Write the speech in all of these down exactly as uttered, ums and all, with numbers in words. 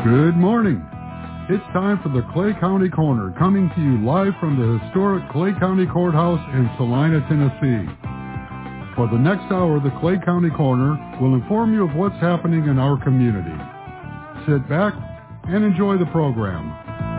Good morning. It's time for the Clay County Corner, coming to you live from the historic Clay County Courthouse in Salina, Tennessee. For the next hour, the Clay County Corner will inform you of what's happening in our community. Sit back and enjoy the program.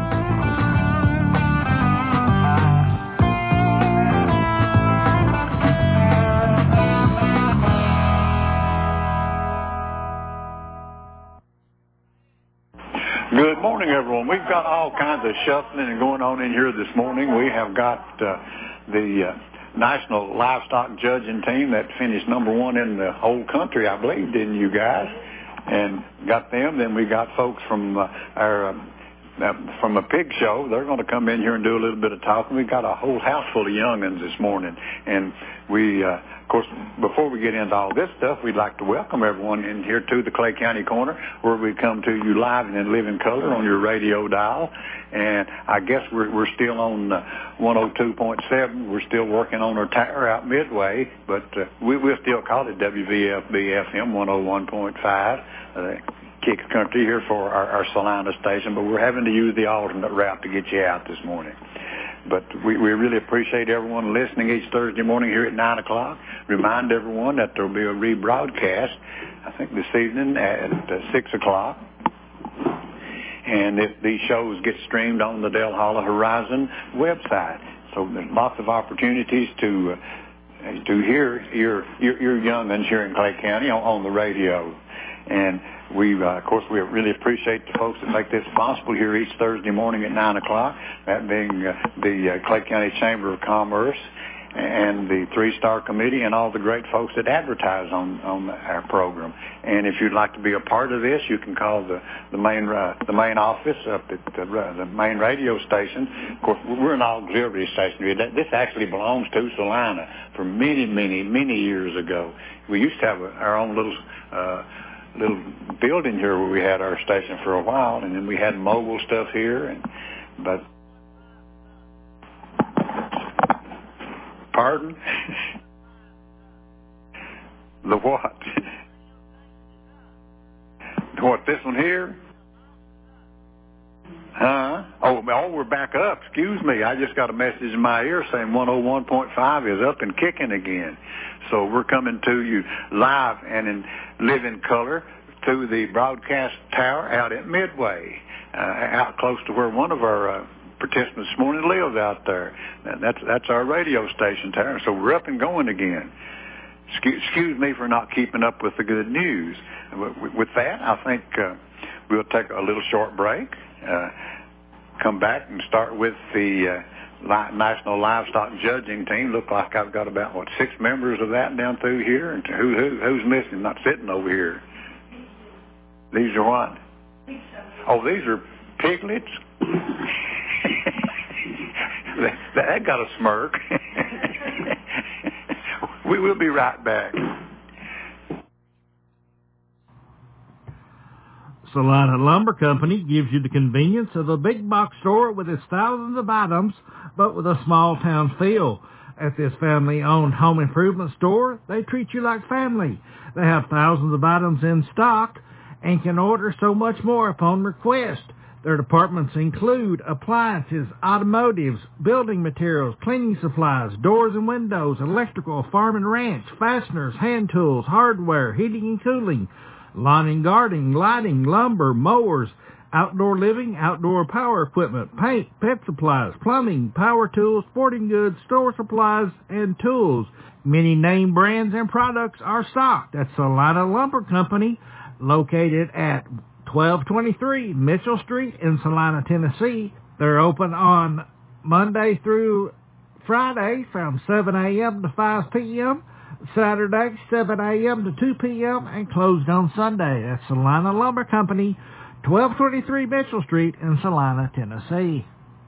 Good morning, everyone. We've got all kinds of shuffling and going on in here this morning. We have got uh, the uh, National Livestock Judging Team that finished number one in the whole country, I believe, didn't you guys? And got them. Then we got folks from uh, our uh, from a pig show. They're going to come in here and do a little bit of talking. We've got a whole house full of young'uns this morning. And we, uh, of course, before we get into all this stuff, we'd like to welcome everyone in here to the Clay County Corner, where we come to you live and in living color on your radio dial. And I guess we're, we're still on uh, one oh two point seven. We're still working on our tower out Midway, but uh, we, we'll still call it W V F B F M one oh one point five. Uh, kick country here for our, our Salina station, but we're having to use the alternate route to get you out this morning. But we, we really appreciate everyone listening each Thursday morning here at nine o'clock. Remind everyone that there will be a rebroadcast, I think this evening at uh, six o'clock. And if these shows get streamed on the Del Hollow Horizon website. So there's lots of opportunities to uh, to hear your, your, your young'uns here in Clay County on, on the radio. And we, uh, of course, we really appreciate the folks that make this possible here each Thursday morning at nine o'clock, that being uh, the uh, Clay County Chamber of Commerce and the Three-Star Committee and all the great folks that advertise on, on our program. And if you'd like to be a part of this, you can call the, the main uh, the main office up at the, uh, the main radio station. Of course, we're an auxiliary station. This actually belongs to Salina for many, many, many years ago. We used to have a, our own little... Uh, little building here where we had our station for a while, and then we had mobile stuff here, and but pardon? The what? What, this one here? Huh? Oh, oh, we're back up. Excuse me. I just got a message in my ear saying one oh one point five is up and kicking again. So we're coming to you live and in living color to the broadcast tower out at Midway, uh, out close to where one of our uh, participants this morning lives out there. And that's that's our radio station tower. So we're up and going again. Excuse, excuse me for not keeping up with the good news. With that, I think uh, we'll take a little short break. Uh, come back and start with the uh, National Livestock Judging Team. Look like I've got about, what, six members of that down through here? And who, who Who's missing? Not sitting over here. These are what? Oh, these are piglets? that, that got a smirk. we will be right back. Salina Lumber Company gives you the convenience of a big box store with its thousands of items, but with a small town feel. At this family-owned home improvement store, they treat you like family. They have thousands of items in stock and can order so much more upon request. Their departments include appliances, automotives, building materials, cleaning supplies, doors and windows, electrical, farm and ranch, fasteners, hand tools, hardware, heating and cooling, lawn and gardening, lighting, lumber, mowers, outdoor living, outdoor power equipment, paint, pet supplies, plumbing, power tools, sporting goods, store supplies, and tools. Many name brands and products are stocked at Salina Lumber Company, located at twelve twenty-three Mitchell Street in Salina, Tennessee. They're open on Monday through Friday from seven a.m. to five p.m., Saturday, seven a.m. to two p.m., and closed on Sunday at Salina Lumber Company, twelve twenty-three Mitchell Street in Salina, Tennessee.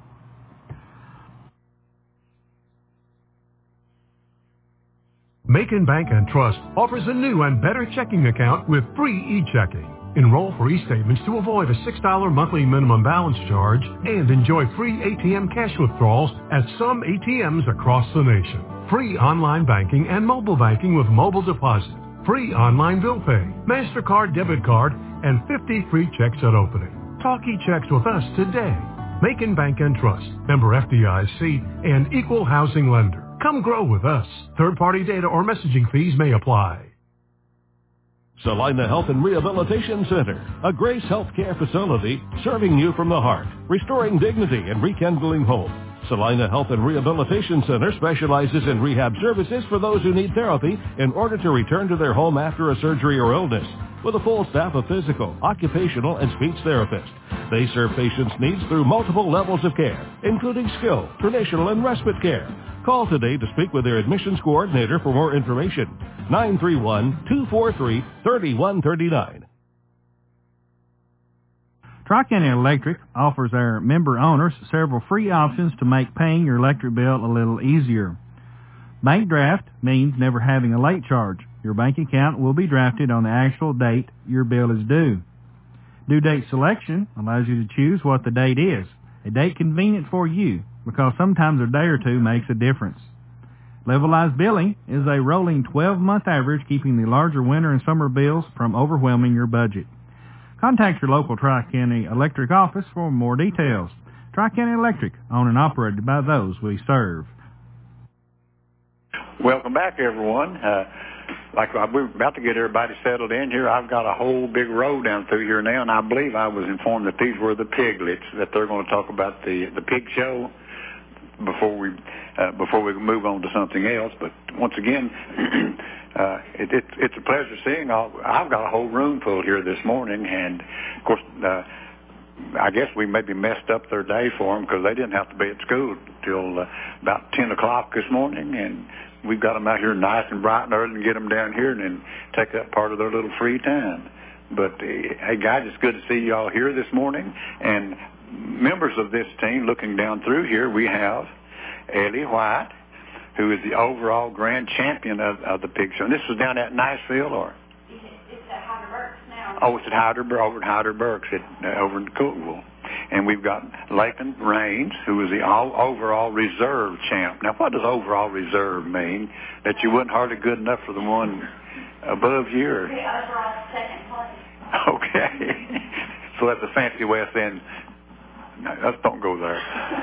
Macon Bank and Trust offers a new and better checking account with free e-checking. Enroll for e-statements to avoid a six dollars monthly minimum balance charge and enjoy free A T M cash withdrawals at some A T Ms across the nation. Free online banking and mobile banking with mobile deposit. Free online bill pay, MasterCard debit card, and fifty free checks at opening. Talk e-checks with us today. Macon Bank and Trust, member F D I C, and equal housing lender. Come grow with us. Third-party data or messaging fees may apply. Salina Health and Rehabilitation Center, a Grace Healthcare facility serving you from the heart, restoring dignity and rekindling hope. Salina Health and Rehabilitation Center specializes in rehab services for those who need therapy in order to return to their home after a surgery or illness. With a full staff of physical, occupational, and speech therapists, they serve patients' needs through multiple levels of care, including skilled, traditional, and respite care. Call today to speak with their admissions coordinator for more information. nine three one, two four three, three one three nine. Tri-County Electric offers our member owners several free options to make paying your electric bill a little easier. Bank draft means never having a late charge. Your bank account will be drafted on the actual date your bill is due. Due date selection allows you to choose what the date is, a date convenient for you, because sometimes a day or two makes a difference. Levelized billing is a rolling twelve-month average, keeping the larger winter and summer bills from overwhelming your budget. Contact your local Tri-County Electric office for more details. Tri-County Electric, owned and operated by those we serve. Welcome back, everyone. Uh, like we're about to get everybody settled in here, I've got a whole big row down through here now, and I believe I was informed that these were the piglets, that they're going to talk about the the pig show before we uh, before we move on to something else. But once again, uh, it, it, it's a pleasure seeing all. I've got a whole room full here this morning, and of course, uh, I guess we maybe messed up their day for them because they didn't have to be at school till uh, about ten o'clock this morning, and we've got them out here nice and bright and early and get them down here and then take up part of their little free time. But, uh, hey, guys, it's good to see you all here this morning. And members of this team, looking down through here, we have Ellie White, who is the overall grand champion of, of the pig show. And this was down at Niceville, or? It's at Hyder Burks now. Oh, it's at Hyder, over at Hyder Burks, at, uh, over in Cookville. And we've got Lakin Raines, who is the all overall reserve champ. Now, what does overall reserve mean? That you wasn't hardly good enough for the one above you? Or? Yeah, overall second place. Okay. So that's a fancy way of saying, no, let's don't go there.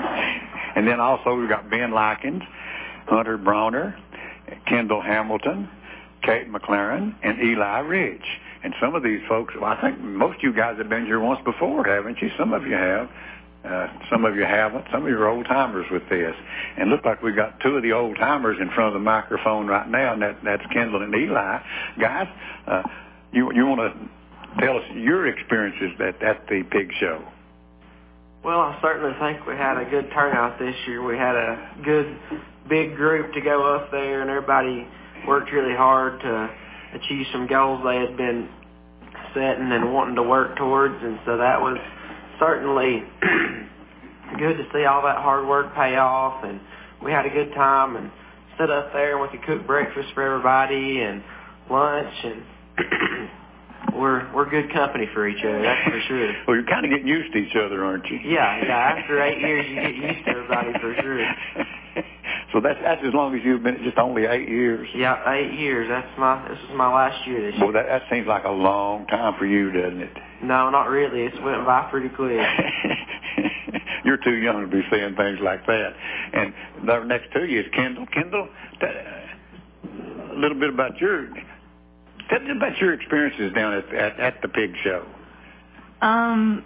And then also we've got Ben Likens, Hunter Bronner, Kendall Hamilton, Kate McLaren, and Eli Rich. And some of these folks, well, I think most of you guys have been here once before, haven't you? Some of you have. Uh, some of you haven't. Some of you are old-timers with this. And look like we've got two of the old-timers in front of the microphone right now, and that, that's Kendall and Eli. Guys, uh, you, you want to tell us your experiences at, at the pig show? Well, I certainly think we had a good turnout this year. We had a good, big group to go up there, and everybody worked really hard to achieve some goals they had been setting and wanting to work towards, and so that was certainly good to see all that hard work pay off, and we had a good time and sit up there and we could cook breakfast for everybody and lunch, and we're we're good company for each other, that's for sure. Well, you're kind of getting used to each other, aren't you? Yeah, yeah. After eight years, you get used to everybody for sure. So that's that's as long as you've been, just only eight years. Yeah, eight years. That's my this is my last year this year. Well, that that seems like a long time for you, doesn't it? No, not really. It's went by pretty quick. You're too young to be saying things like that. And there next to you is Kendall. Kendall, t- a little bit about your tell me about your experiences down at at, at the pig show. Um.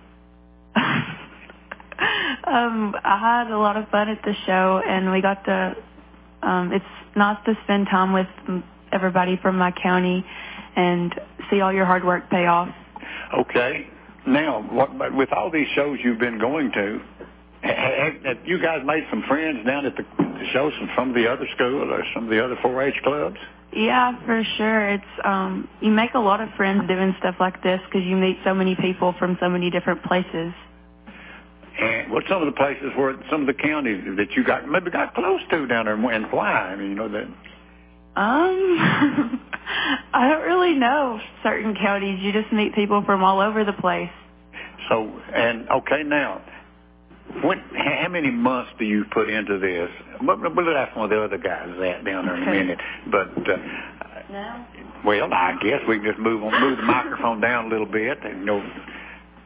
Um, I had a lot of fun at the show, and we got to, um, it's nice to spend time with everybody from my county and see all your hard work pay off. Okay. Now, what, with all these shows you've been going to, have, have you guys made some friends down at the, the shows from some of the other schools or some of the other four H clubs? Yeah, for sure. It's um, you make a lot of friends doing stuff like this because you meet so many people from so many different places. And what's some of the places where some of the counties that you got maybe got close to down there, and why? I mean, you know that. Um, I don't really know certain counties. You just meet people from all over the place. So, and okay, now, when, how many months do you put into this? But we'll ask one of the other guys that down there in a minute. But uh, no. Well, I guess we can just move on, move the microphone down a little bit, and you know.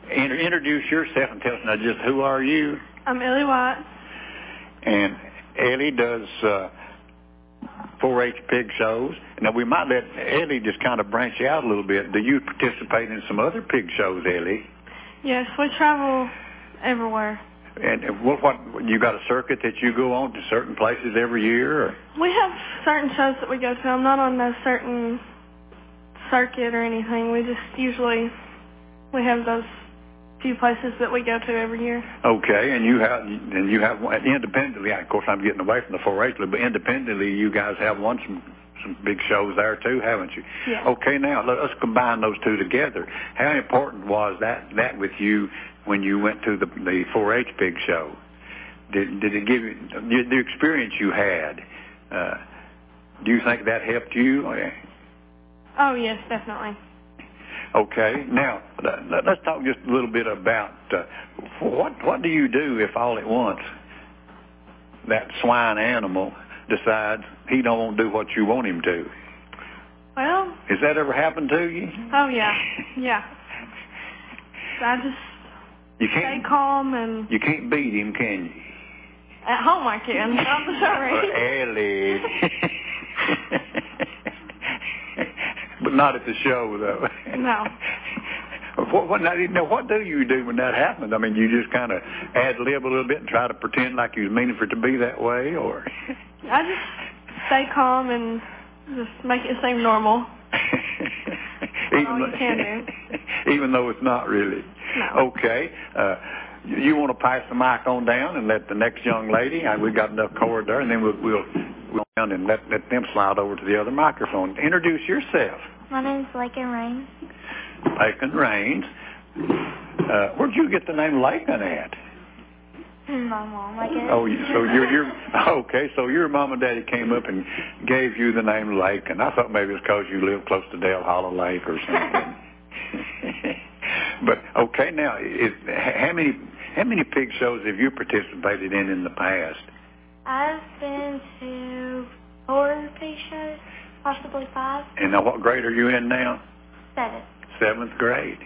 inter- introduce yourself and tell us now just who are you? I'm Ellie White. And Ellie does uh, four H pig shows. Now, we might let Ellie just kind of branch out a little bit. Do you participate in some other pig shows, Ellie? Yes, we travel everywhere. And what, what you got a circuit that you go on to certain places every year? Or? We have certain shows that we go to. I'm not on no certain circuit or anything. We just usually, we have those few places that we go to every year. Okay, and you have, and you have independently. Of course, I'm getting away from the four H, but independently, you guys have won some some big shows there too, haven't you? Yeah. Okay, now let us combine those two together. How important was that that with you when you went to the the four H pig show? Did did it give you the experience you had? Uh, do you think that helped you? Oh yes, definitely. Okay, now let's talk just a little bit about uh, what what do you do if all at once that swine animal decides he don't want to do what you want him to? Well, has that ever happened to you? Oh yeah, yeah. I just you can't stay calm and you can't beat him, can you? At home I can, not the show. Ellie. But not at the show, though. No. What, what, now, what do you do when that happens? I mean, you just kind of ad-lib a little bit and try to pretend like you was meaning for it to be that way, or? I just stay calm and just make it seem normal. even all you though, can do. Even though it's not really. No. Okay. Uh, you want to pass the mic on down and let the next young lady, uh, we've got enough cord there, and then we'll, we'll We'll down and let, let them slide over to the other microphone. Introduce yourself. My name's Lakin Raines. Lakin Raines. Uh, where'd you get the name Lakin at? My mom, I guess. Oh, so you're, you're okay. So your mom and daddy came up and gave you the name Lakin. I thought maybe it's because you live close to Dale Hollow Lake or something. But okay, now is, how many how many pig shows have you participated in in the past? I've been to four pig shows, possibly five. And now what grade are you in now? Seventh. Seventh grade.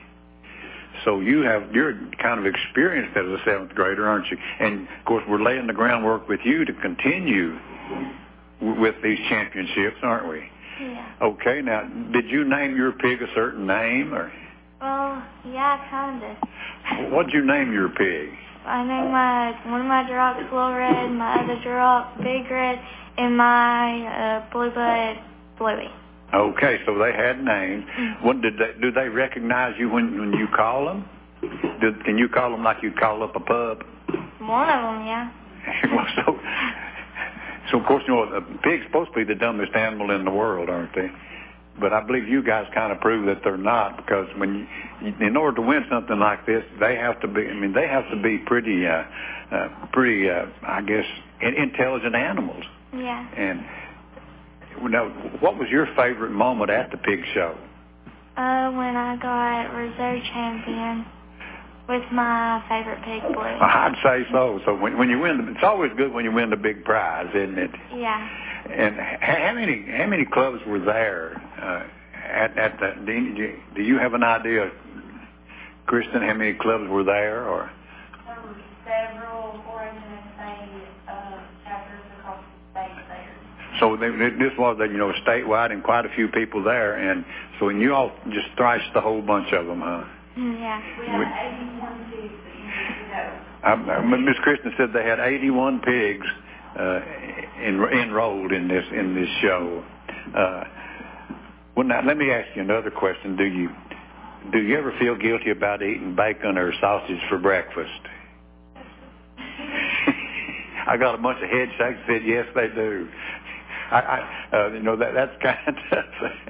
So you have, you're kind of experienced as a seventh grader, aren't you? And of course we're laying the groundwork with you to continue w- with these championships, aren't we? Yeah. Okay, now did you name your pig a certain name, or? Well, yeah, kinda. What'd you name your pig? I named my, one of my Durocs Little Red, my other Duroc Big Red, and my uh, Blue Bud Bluey. Okay, so they had names. Mm-hmm. What did they, do they recognize you when, when you call them? Did, can you call them like you call up a pup? One of them, yeah. Well, so, so of course, you know, a pig's supposed to be the dumbest animal in the world, aren't they? But I believe you guys kind of prove that they're not, because when you, in order to win something like this, they have to be. I mean, they have to be pretty, uh, uh, pretty, uh, I guess, in, intelligent animals. Yeah. And now, what was your favorite moment at the pig show? Uh, when I got reserve champion with my favorite pig, Blue. I'd say so. So when, when you win, it's always good when you win the big prize, isn't it? Yeah. And how many how many clubs were there uh, at at the? Do you, do you have an idea, Kristen? How many clubs were there, or? There were several four H and state uh, chapters across the state there. So they, this was, you know, statewide, and quite a few people there, and so and you all just thrashed the whole bunch of them, huh? Yeah. We had eighty-one pigs that you know. Miss Kristen said they had eighty-one pigs uh, en- enrolled in this in this show. Uh, well, now let me ask you another question: Do you do you ever feel guilty about eating bacon or sausage for breakfast? I got a bunch of head shakes that said yes, they do. I, I uh, you know that that's kind of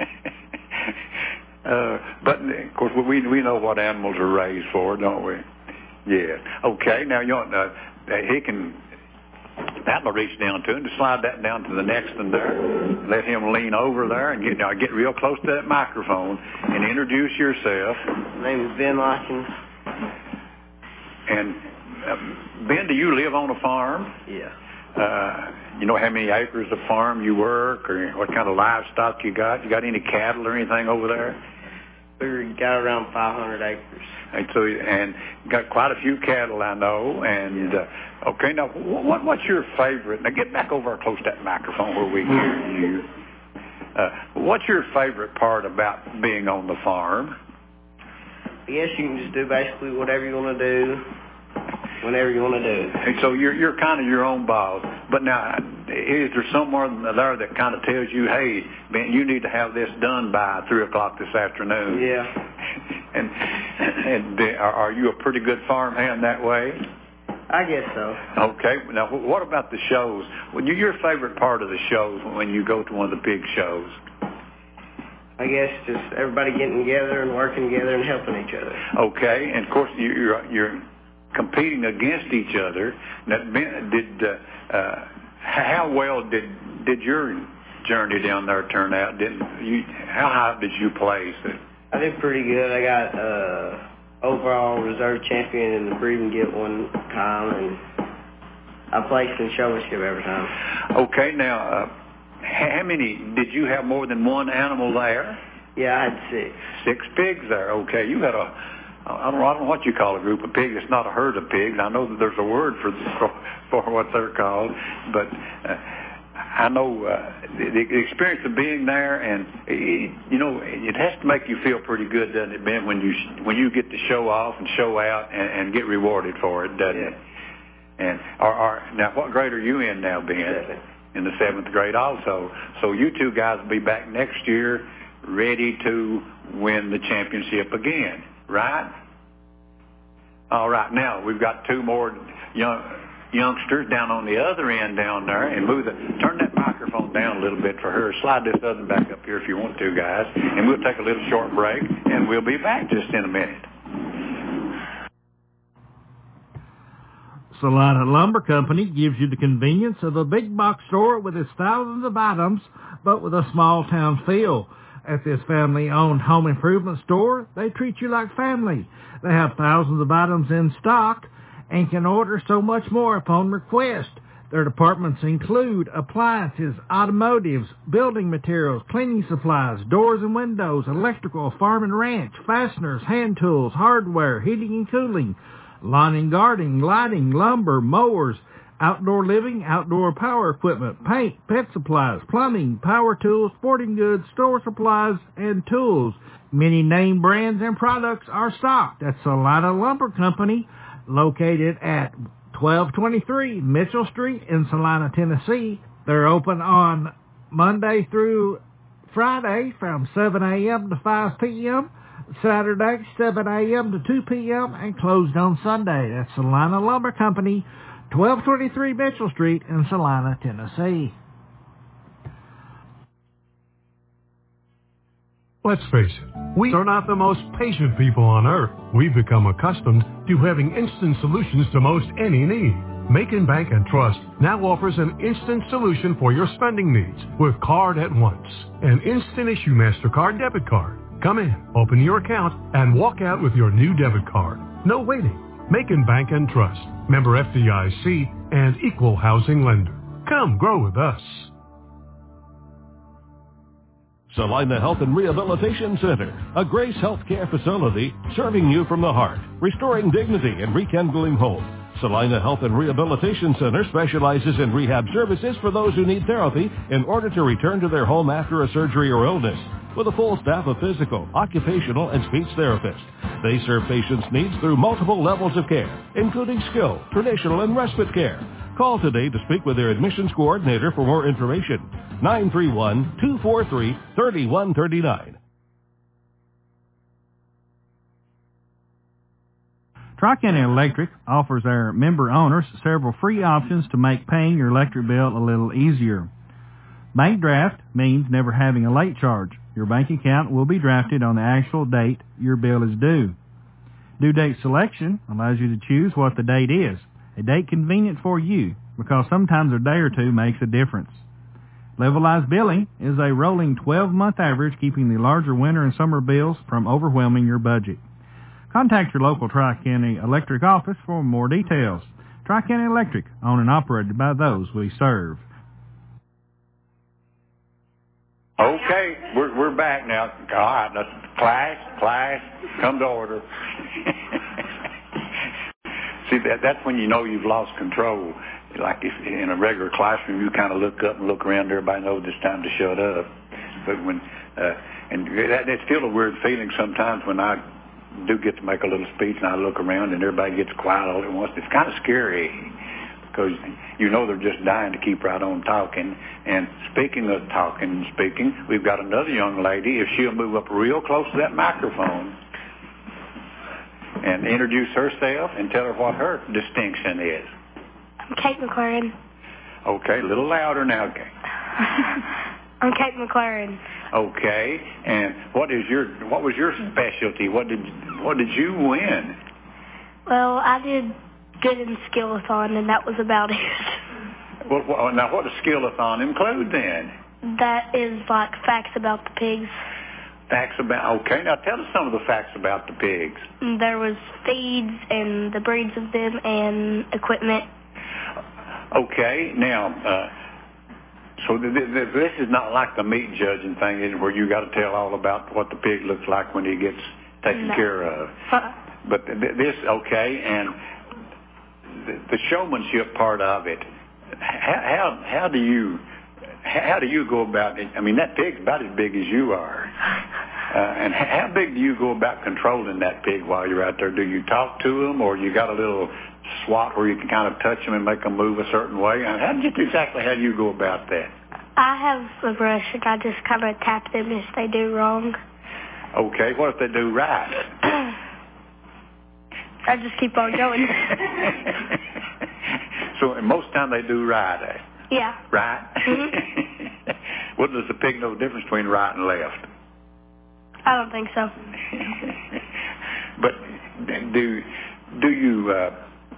uh, but of course we we know what animals are raised for, don't we? Yeah. Okay. Now you know uh, he can. That'll reach down to him to slide that down to the next one there. Let him lean over there and get now get real close to that microphone and introduce yourself. My name is Ben Watkins. And uh, Ben, do you live on a farm? Yeah. Uh, you know how many acres of farm you work, or what kind of livestock you got? You got any cattle or anything over there? We got around five hundred acres. And so, and got quite a few cattle, I know. And yeah. uh, okay, now what what's your favorite? Now get back over close to that microphone where we hear you. Uh, what's your favorite part about being on the farm? I guess you can just do basically whatever you want to do, whenever you want to do it. And so you're you're kind of your own boss. But now, is there someone there that kind of tells you, hey, Ben, you need to have this done by three o'clock this afternoon? Yeah. and and uh, are, are you a pretty good farmhand that way? I guess so. Okay. Now, what about the shows? Well, your favorite part of the shows when you go to one of the big shows? I guess just everybody getting together and working together and helping each other. Okay. And, of course, you're, you're competing against each other. Now, did uh, uh, how well did did your journey down there turn out? Didn't you? How high did you place? I did pretty good. I got uh, overall reserve champion in the breeding gilt one time, and I placed in showmanship every time. Okay. Now, uh, how many did you have? More than one animal there? Yeah, I had six. Six pigs there. Okay. You had a. I don't, know, I don't know what you call a group of pigs. It's not a herd of pigs. I know that there's a word for for, for what they're called, but uh, I know uh, the, the experience of being there, and it, you know, it has to make you feel pretty good, doesn't it, Ben? When you when you get to show off and show out and, and get rewarded for it, doesn't yeah. it? And are, are now, what grade are you in now, Ben? Seventh. In the seventh grade, also. So you two guys will be back next year, ready to win the championship again. Right? All right. Now, we've got two more young youngsters down on the other end down there. And move the, turn that microphone down a little bit for her. Slide this other back up here if you want to, guys. And we'll take a little short break, and we'll be back just in a minute. Salina Lumber Company gives you the convenience of a big box store with its thousands of items, but with a small town feel. At this family-owned home improvement store, they treat you like family. They have thousands of items in stock and can order so much more upon request. Their departments include appliances, automotives, building materials, cleaning supplies, doors and windows, electrical, farm and ranch, fasteners, hand tools, hardware, heating and cooling, lawn and gardening, lighting, lumber, mowers, outdoor living, outdoor power equipment, paint, pet supplies, plumbing, power tools, sporting goods, store supplies, and tools. Many name brands and products are stocked at Salina Lumber Company, located at twelve twenty-three Mitchell Street in Salina, Tennessee. They're open on Monday through Friday from seven a.m. to five p.m., Saturday seven a.m. to two p.m., and closed on Sunday. That's Salina Lumber Company, twelve twenty-three Mitchell Street in Salina, Tennessee. Let's face it, we are not the most patient people on earth. We've become accustomed to having instant solutions to most any need. Macon Bank and Trust now offers an instant solution for your spending needs with Card at Once, an instant issue MasterCard debit card. Come in, open your account, and walk out with your new debit card. No waiting. Macon Bank and Trust, member F D I C, and equal housing lender. Come grow with us. Salina Health and Rehabilitation Center, a Grace Healthcare facility serving you from the heart, restoring dignity and rekindling hope. Salina Health and Rehabilitation Center specializes in rehab services for those who need therapy in order to return to their home after a surgery or illness. With a full staff of physical, occupational, and speech therapists, they serve patients' needs through multiple levels of care, including skilled, traditional, and respite care. Call today to speak with their admissions coordinator for more information. nine three one, two four three, three one three nine. Tri-County Electric offers our member owners several free options to make paying your electric bill a little easier. Bank draft means never having a late charge. Your bank account will be drafted on the actual date your bill is due. Due date selection allows you to choose what the date is, a date convenient for you, because sometimes a day or two makes a difference. Levelized billing is a rolling twelve-month average, keeping the larger winter and summer bills from overwhelming your budget. Contact your local Tri-County Electric office for more details. Tri-County Electric, owned and operated by those we serve. Okay, we're we're back now. All right, now, class, class, come to order. See, that that's when you know you've lost control. Like if in a regular classroom, you kind of look up and look around. Everybody knows it's time to shut up. But when uh, and that, that's still a weird feeling sometimes when I do get to make a little speech and I look around and everybody gets quiet all at once. It's kind of scary because you know they're just dying to keep right on talking. And speaking of talking and speaking, we've got another young lady. If she'll move up real close to that microphone and introduce herself and tell her what her distinction is. I'm Kate McLaren. Okay, a little louder now, Kate. I'm Kate McLaren. Okay, and what is your what was your specialty? What did what did you win? Well, I did good in skill-a-thon, and that was about it. Well, well, now what does skill-a-thon include then? That is like facts about the pigs. Facts about, okay, now tell us some of the facts about the pigs. There was feeds and the breeds of them and equipment. Okay, now, uh, so th- th- this is not like the meat judging thing, is it, where you got to tell all about what the pig looks like when he gets taken no. care of. Uh-uh. But th- this, okay, and the, the showmanship part of it, how, how how do you how do you go about it? I mean, that pig's about as big as you are. Uh, and how big do you go about controlling that pig while you're out there? Do you talk to him, or you got a little swat where you can kind of touch them and make them move a certain way? And how just exactly how do you go about that? I have a brush and I just kind of tap them if they do wrong. Okay, what if they do right? I just keep on going. So most of the time they do right, eh? Yeah. Right? Mm-hmm. What does the pig know the difference between right and left? I don't think so. But do do you uh,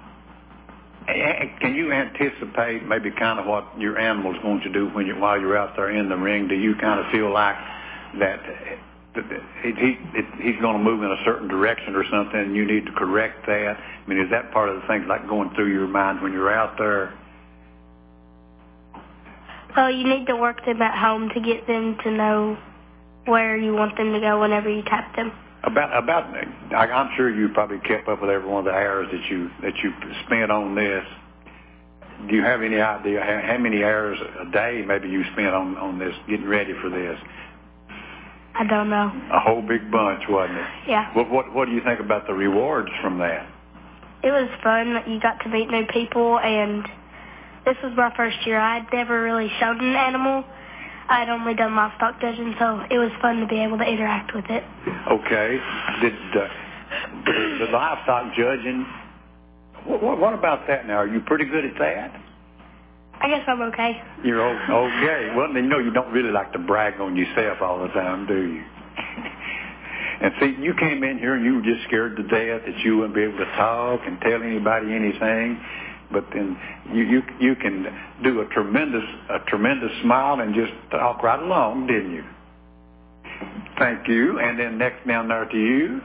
can you anticipate maybe kind of what your animal's going to do when you while you're out there in the ring? Do you kind of feel like that, that he, he he's going to move in a certain direction or something, and you need to correct that? I mean, is that part of the things like going through your mind when you're out there? Well, you need to work them at home to get them to know where you want them to go whenever you tap them. About about, I, I'm sure you probably kept up with every one of the hours that you that you spent on this. Do you have any idea how, how many hours a day maybe you spent on on this, getting ready for this? I don't know. A whole big bunch, wasn't it? Yeah. What what what do you think about the rewards from that? It was fun. You got to meet new people, and this was my first year. I'd never really shown an animal. I'd only done livestock judging, so it was fun to be able to interact with it. Okay. Did uh, the, the livestock judging, what, what, what about that now? Are you pretty good at that? I guess I'm okay. You're okay. Well, you know you don't really like to brag on yourself all the time, do you? And see, you came in here and you were just scared to death that you wouldn't be able to talk and tell anybody anything. But then you, you you can do a tremendous a tremendous smile and just talk right along, didn't you? Thank you. And then next down there to you.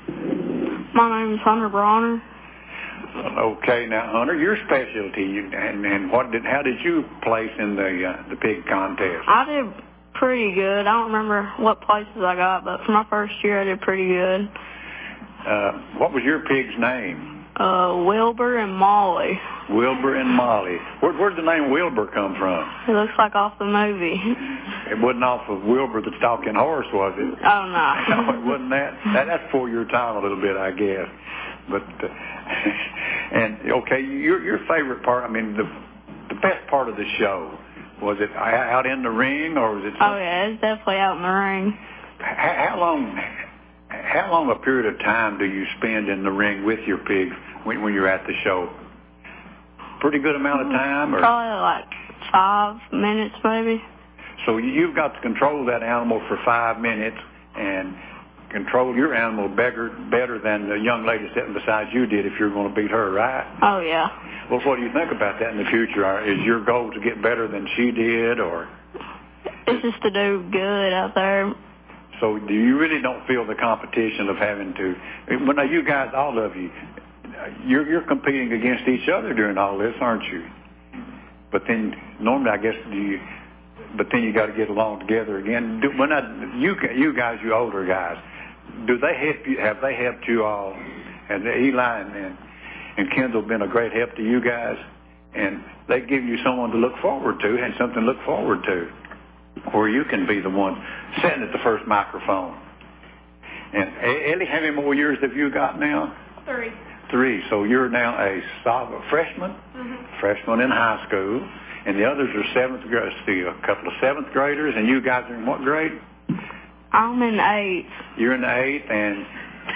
My name is Hunter Bronner. Okay, now Hunter, your specialty and and what did how did you place in the uh, the pig contest? I did pretty good. I don't remember what places I got, but for my first year, I did pretty good. Uh, what was your pig's name? Uh, Wilbur and Molly. Wilbur and Molly. Where, where'd the name Wilbur come from? It looks like off the movie. It wasn't off of Wilbur the Stalking Horse, was it? Oh, no. No, it wasn't that. that. That's before your time a little bit, I guess. But, uh, and, okay, your your favorite part, I mean, the the best part of the show, was it out in the ring or was it... Oh, yeah, it's definitely out in the ring. How, how long... How long a period of time do you spend in the ring with your pig when, when you're at the show? Pretty good amount of time? Or? Probably like five minutes maybe. So you've got to control that animal for five minutes and control your animal better, better than the young lady sitting beside you did if you're going to beat her, right? Oh, yeah. Well, what do you think about that in the future? Is your goal to get better than she did, or? It's just to do good out there. So do you really don't feel the competition of having to, well, now you guys, all of you, you're, you're competing against each other during all this, aren't you? But then normally I guess do you, but then you got to get along together again. Do, when I, you you guys, you older guys, do they help you? Have they helped you all? And Eli and, and and Kendall been a great help to you guys, and they give you someone to look forward to and something to look forward to, where you can be the one sitting at the first microphone. And Ellie, how many more years have you got now? Three. Three. So you're now a sophomore, freshman, Mm-hmm. freshman in high school, and the others are seventh grade. See, a couple of seventh graders, and you guys are in what grade? I'm in eighth. You're in the eighth, and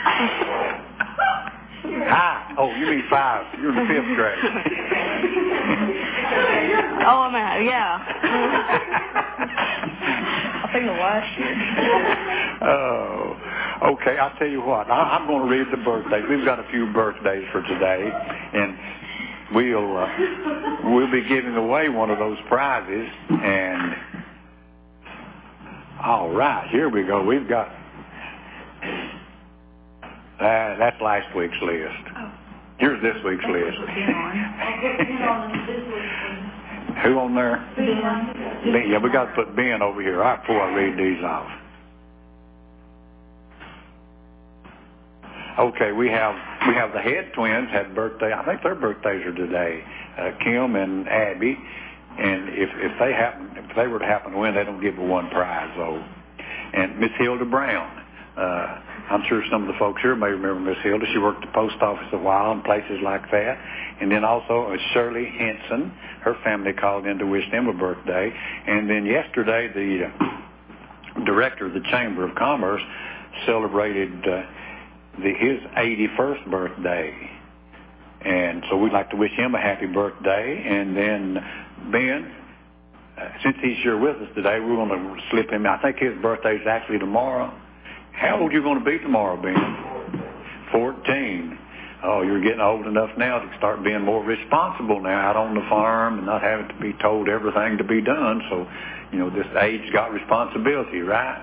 ah, oh, you mean five? You're in the fifth grade. Oh, I'm at yeah. I think the last year. Oh, okay. I'll tell you what. I, I'm going to read the birthdays. We've got a few birthdays for today, and we'll uh, we'll be giving away one of those prizes. And all right, here we go. We've got uh, that's last week's list. Here's this week's list. Who on there? Ben. Ben. Yeah, we got to put Ben over here. All right, before I read these off. Okay, we have we have the Head twins had birthday. I think their birthdays are today. Uh, Kim and Abby, and if if they happen if they were to happen to win, they don't give a one prize though. And Miss Hilda Brown. Uh, I'm sure some of the folks here may remember Miss Hilda. She worked at the post office a while and places like that. And then also uh, Shirley Henson. Her family called in to wish them a birthday. And then yesterday, the uh, director of the Chamber of Commerce celebrated uh, the, his eighty-first birthday. And so we'd like to wish him a happy birthday. And then Ben, uh, since he's here with us today, we're going to slip him. I think his birthday is actually tomorrow. How old are you going to be tomorrow, Ben? fourteen. Oh, you're getting old enough now to start being more responsible now out on the farm and not having to be told everything to be done. So, you know, this age got responsibility, right?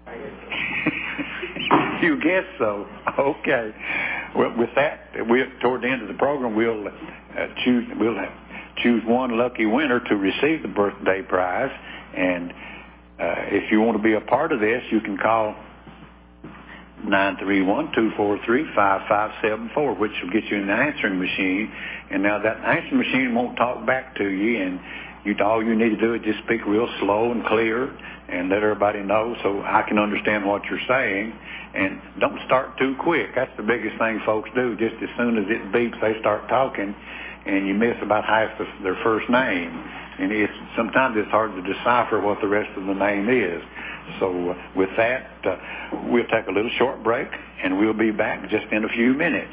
You guess so. Okay. Well, with that, we toward the end of the program, we'll uh, choose we'll have, choose one lucky winner to receive the birthday prize. And uh, if you want to be a part of this, you can call nine three one, two four three, five five seven four, which will get you an answering machine. And now that answering machine won't talk back to you, and you all you need to do is just speak real slow and clear and let everybody know so I can understand what you're saying. And don't start too quick. That's the biggest thing folks do. Just as soon as it beeps, they start talking, and you miss about half the, their first name. And it's, sometimes it's hard to decipher what the rest of the name is. So uh, with that, uh, we'll take a little short break, and we'll be back just in a few minutes.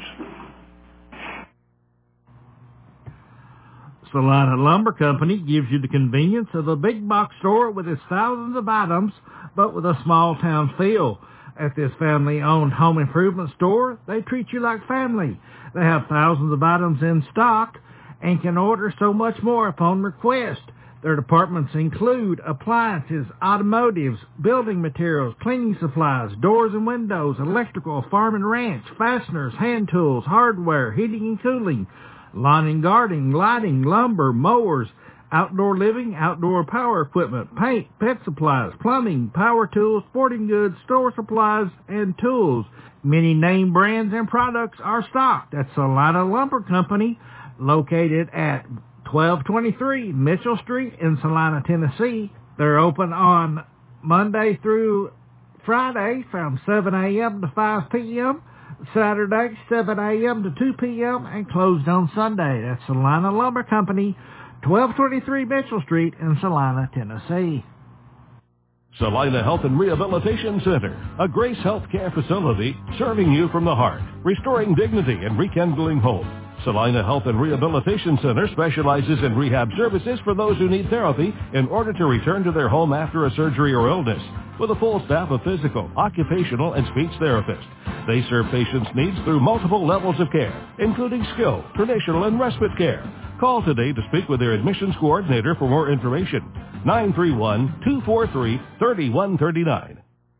Salina Lumber Company gives you the convenience of a big box store with its thousands of items, but with a small town feel. At this family-owned home improvement store, they treat you like family. They have thousands of items in stock and can order so much more upon request. Their departments include appliances, automotives, building materials, cleaning supplies, doors and windows, electrical, farm and ranch, fasteners, hand tools, hardware, heating and cooling, lawn and gardening, lighting, lumber, mowers, outdoor living, outdoor power equipment, paint, pet supplies, plumbing, power tools, sporting goods, store supplies, and tools. Many name brands and products are stocked at Salina Lumber Company, located at twelve twenty-three Mitchell Street in Salina, Tennessee. They're open on Monday through Friday from seven a.m. to five p.m., Saturday seven a.m. to two p.m., and closed on Sunday. That's Salina Lumber Company, twelve twenty-three Mitchell Street in Salina, Tennessee. Salina Health and Rehabilitation Center, a Grace Healthcare facility serving you from the heart, restoring dignity and rekindling hope. Salina Health and Rehabilitation Center specializes in rehab services for those who need therapy in order to return to their home after a surgery or illness, with a full staff of physical, occupational, and speech therapists. They serve patients' needs through multiple levels of care, including skilled, traditional, and respite care. Call today to speak with their admissions coordinator for more information. nine three one, two four three, three one three nine.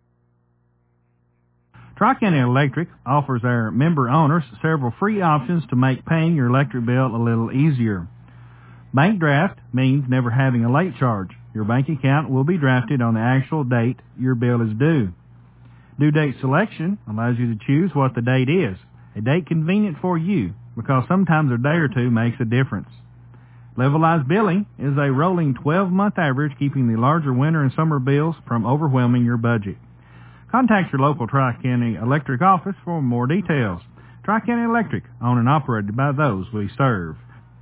Tri-County Electric offers our member owners several free options to make paying your electric bill a little easier. Bank draft means never having a late charge. Your bank account will be drafted on the actual date your bill is due. Due date selection allows you to choose what the date is, a date convenient for you, because sometimes a day or two makes a difference. Levelized billing is a rolling twelve-month average, keeping the larger winter and summer bills from overwhelming your budget. Contact your local Tri-County Electric office for more details. Tri-County Electric, owned and operated by those we serve.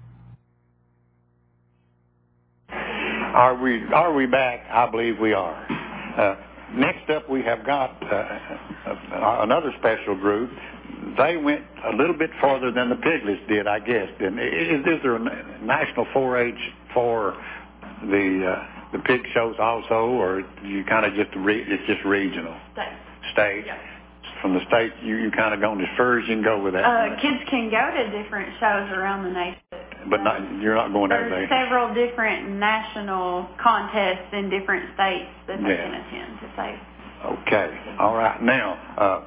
Are we are we back? I believe we are. Uh, next up, we have got uh, another special group. They went a little bit farther than the Piglets did, I guess. And is, is there a national four H for the uh, the pig shows also, or you kind of just re- it's just regional? State. State. Yeah. From the state, you you kind of go as far as you can go with that. Uh, kids can go to different shows around the nation. But not, you're not going There's every day. several different national contests in different states that they Yeah. can attend to say. Okay. All right. Now, uh,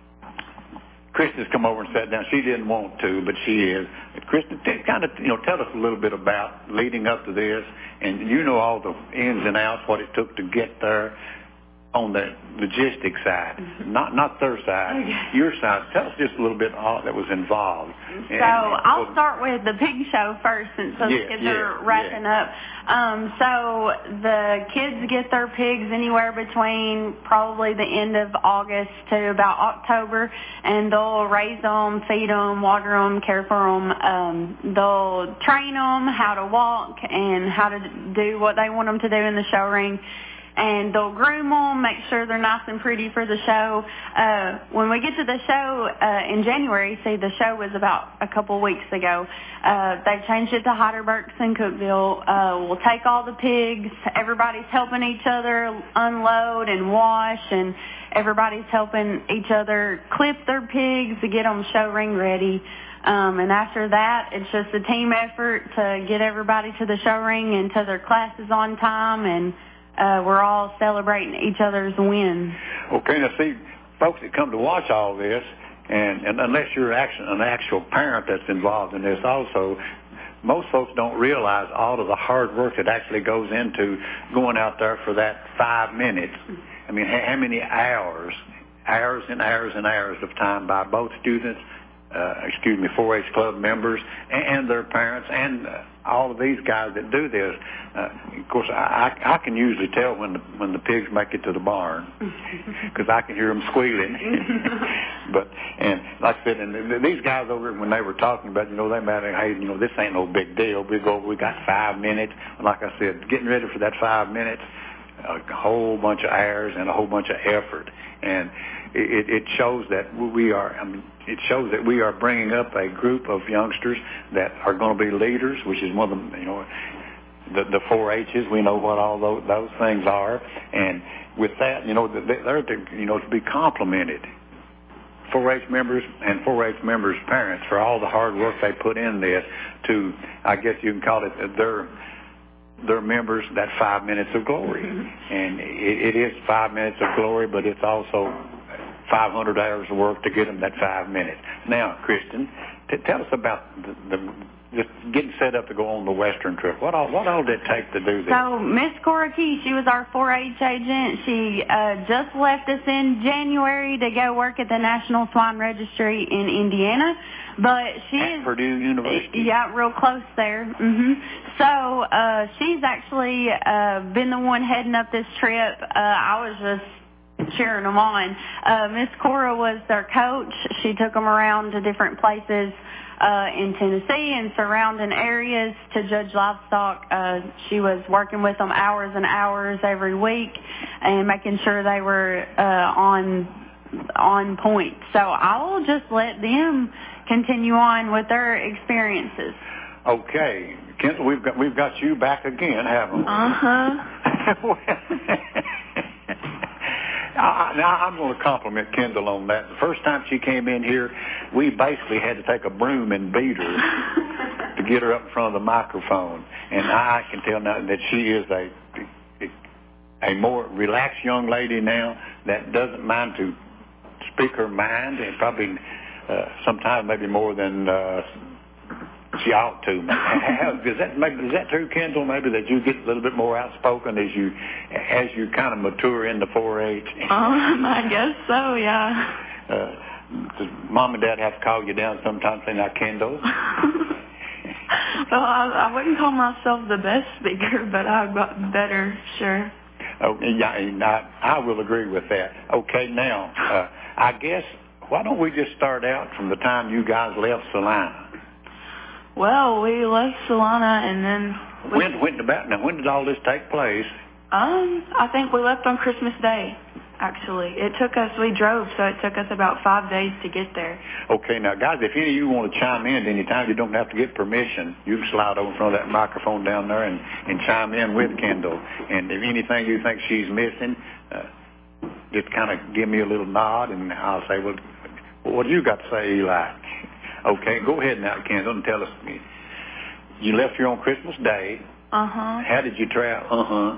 Kristen's come over and sat down. She didn't want to, but she is. Kristen, t- kind of, you know, tell us a little bit about leading up to this, and you know all the ins and outs, what it took to get there on the logistics side, mm-hmm. not not their side, okay. your side. Tell us just a little bit all that was involved. So and, I'll well, start with the pig show first, since those yeah, kids yeah, are wrapping yeah. up. Um, so the kids get their pigs anywhere between probably the end of August to about October, and they'll raise them, feed them, water them, care for them. Um, they'll train them how to walk and how to do what they want them to do in the show ring. And they'll groom them, make sure they're nice and pretty for the show. Uh, when we get to the show uh, in January, see, the show was about a couple weeks ago. Uh, they changed it to Heidelbergs in Cookeville. Uh, we'll take all the pigs. Everybody's helping each other unload and wash, and everybody's helping each other clip their pigs to get them show ring ready. Um, and after that, it's just a team effort to get everybody to the show ring and to their classes on time, and Uh, we're all celebrating each other's wins. Okay, now see, folks that come to watch all this, and, and unless you're actually an actual parent that's involved in this also, most folks don't realize all of the hard work that actually goes into going out there for that five minutes. I mean, how, how many hours, hours and hours and hours of time by both students, uh, excuse me, four H club members and, and their parents and uh, all of these guys that do this. Uh, of course, I, I can usually tell when the when the pigs make it to the barn because I can hear them squealing. But and like I said, and these guys over when they were talking about, you know, they matter. Hey, you know, this ain't no big deal. We go, we got five minutes. Like I said, getting ready for that five minutes, a whole bunch of hours and a whole bunch of effort, and it, it shows that we are. I mean, it shows that we are bringing up a group of youngsters that are going to be leaders, which is one of the, you know, the, the four H's. We know what all those, those things are, and with that, you know, they're to, you know, to be complimented. four H members and four H members' parents for all the hard work they put in this to, I guess you can call it their their members, that five minutes of glory. Mm-hmm. And it, it is five minutes of glory, but it's also five hundred hours of work to get them that five minutes. Now, Kristen, t- tell us about the, the just getting set up to go on the Western trip. What all, what all did it take to do this? So Miss Cora Key, she was our four H agent. She uh, just left us in January to go work at the National Swine Registry in Indiana. But she at is Purdue University. Yeah, real close there. Mm-hmm. So uh, she's actually uh, been the one heading up this trip. Uh, I was just cheering them on. Uh, Miss Cora was their coach. She took them around to different places uh, in Tennessee and surrounding areas to judge livestock. Uh, she was working with them hours and hours every week and making sure they were uh, on on point. So I'll just let them continue on with their experiences. Okay, Kendall, we've got we've got you back again, haven't we? Uh huh. Now I'm going to compliment Kendall on that. The first time she came in here, we basically had to take a broom and beat her to get her up in front of the microphone. And I can tell now that she is a a more relaxed young lady now that doesn't mind to speak her mind, and probably uh, sometimes maybe more than uh, She ought to. How, does that make, is that true, Kendall? Maybe that you get a little bit more outspoken as you as you kind of mature into four H. Um, I guess so. Yeah. Uh, does Mom and Dad have to call you down sometimes, saying, "Now, Kendall"? Well, I, I wouldn't call myself the best speaker, but I've gotten better, sure. Oh, yeah, I, I will agree with that. Okay, now, uh, I guess, why don't we just start out from the time you guys left Salina? Well, we left Salina and then... We, when, when, about, now, when did all this take place? Um, I think we left on Christmas Day, actually. It took us, we drove, so it took us about five days to get there. Okay, now, guys, if any of you want to chime in any time, you don't have to get permission. You can slide over in front of that microphone down there and, and chime in with Kendall. And if anything you think she's missing, uh, just kind of give me a little nod, and I'll say, well, what do you got to say, Eli? Okay, go ahead now, Kendall, and tell us. You left here on Christmas Day. Uh-huh. How did you travel? Uh-huh.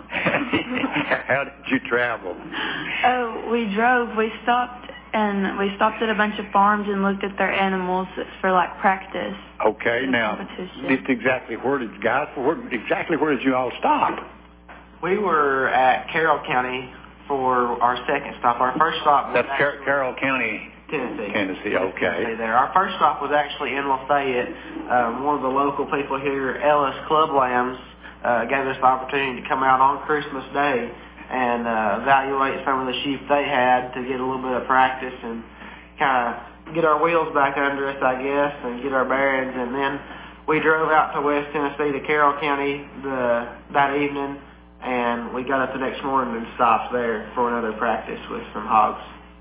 How did you travel? Oh, we drove. We stopped, and we stopped at a bunch of farms and looked at their animals for, like, practice. Okay, now, just exactly where did you guys, where, exactly where did you all stop? We were at Carroll County for our second stop. Our first stop was That's Car- Carroll County, Tennessee. Tennessee, okay. Tennessee there. Our first stop was actually in Lafayette. Um, one of the local people here, Ellis Club Lambs, uh, gave us the opportunity to come out on Christmas Day and uh, evaluate some of the sheep they had to get a little bit of practice and kind of get our wheels back under us, I guess, and get our bearings. And then we drove out to West Tennessee to Carroll County the, that evening, and we got up the next morning and stopped there for another practice with some hogs.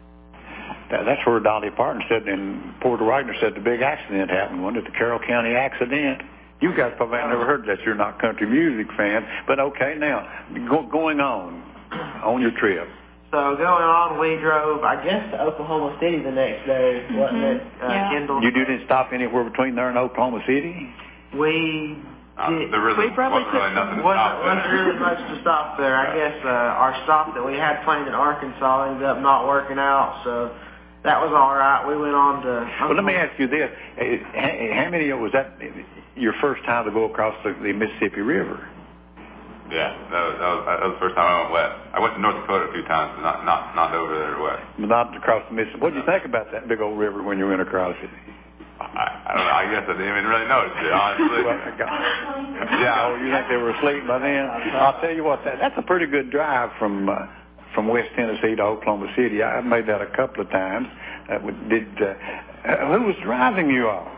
That, that's where Dolly Parton said, and Porter Wagner said the big accident happened, wasn't it? The Carroll County accident. You guys probably have never heard that. You're not country music fans. But okay, now, go, going on, on your trip. So going on, we drove, I guess, to Oklahoma City the next day, mm-hmm. wasn't it, uh, yeah. Kendall? You didn't stop anywhere between there and Oklahoma City? We... Uh, there really we probably wasn't really nothing to wasn't, stop there. wasn't really much to stop there. I guess uh, our stop that we had planned in Arkansas ended up not working out, so that was all right. We went on to... Well, let me ask you this. How many, was that your first time to go across the, the Mississippi River? Yeah, that was, that, was, that was the first time I went west. I went to North Dakota a few times, but not, not, not over there west. Not across the Mississippi. What did you think about that big old river when you went across it? I, I don't know. I guess I didn't even really notice it, honestly. Yeah. Oh, you think they were asleep by then? I'll tell you what, that that's a pretty good drive from uh, from West Tennessee to Oklahoma City. I've made that a couple of times. Uh, did uh, uh, who was driving you all?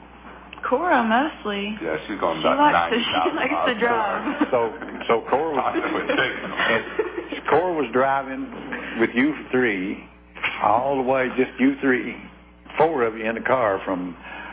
Cora mostly. Yeah, she's going she about likes ninety to, She likes to drive. So so Cora was and Cora was driving with you three all the way, just you three. Four of you in the car from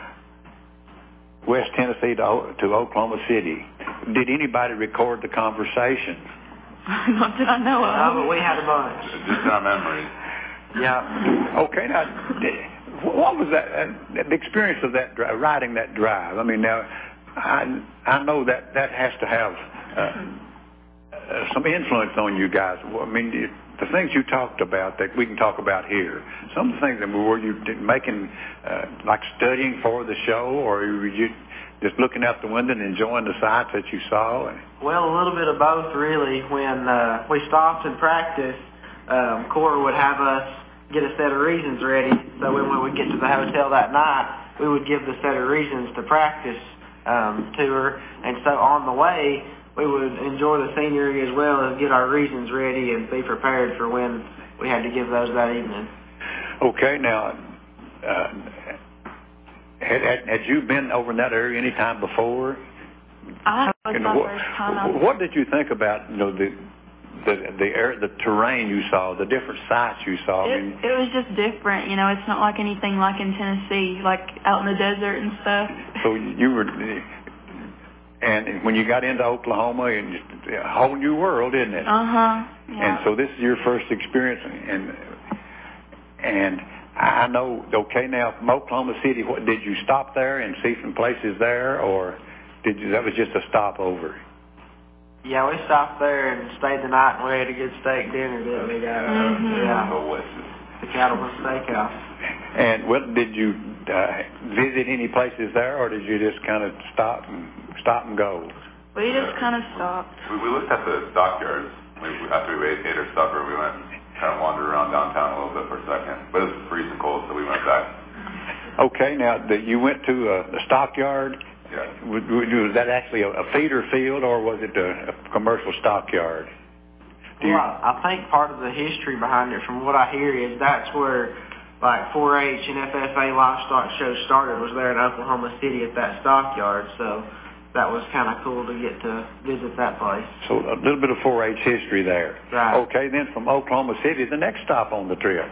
West Tennessee to, to Oklahoma City. Did anybody record the conversation? Not that I know of. No, but we had a bunch. Just in our memories. Yeah. Okay, now, what was that, uh, the experience of that drive, riding that drive? I mean, now, I, I know that that has to have uh, uh, some influence on you guys. I mean, it, the things you talked about that we can talk about here, some of the things that were you making, uh, like studying for the show, or were you just looking out the window and enjoying the sights that you saw? Well, a little bit of both, really. When uh, we stopped and practiced, um, Cora would have us get a set of reasons ready, so when we would get to the hotel that night, we would give the set of reasons to practice um, to her, and so on the way, we would enjoy the scenery as well as get our reasons ready and be prepared for when we had to give those that evening. Okay, now, uh, had, had, had you been over in that area any time before? I was my what, first time. What did you think about, you know, the the the, air, the terrain you saw, the different sights you saw? It, I mean, it was just different, you know. It's not like anything like in Tennessee, like out in the desert and stuff. So you were... And when you got into Oklahoma, and just a whole new world, isn't it? Uh-huh. Yeah. And so this is your first experience, and and I know. Okay, now from Oklahoma City, what did you stop there and see some places there, or did you? That was just a stopover. Yeah, we stopped there and stayed the night, and we had a good steak dinner, didn't we? Got, mm-hmm. Yeah, the Cattleman Steakhouse. And what did you uh, visit any places there, or did you just kind of stop and stop and go? We just kind of stopped. We, we looked at the stockyards. We, after we ate, ate our supper, we went kind of wandered around downtown a little bit for a second. But it was freezing cold, so we went back. Okay, now the, you went to a, a stockyard. Yeah. Was, was that actually a, a feeder field, or was it a, a commercial stockyard? Do Well, you, I, I think part of the history behind it, from what I hear, is that's where like four H and F F A livestock shows started, was there in Oklahoma City at that stockyard. So that was kind of cool to get to visit that place. So a little bit of four H history there. Right. Okay, then from Oklahoma City, the next stop on the trip.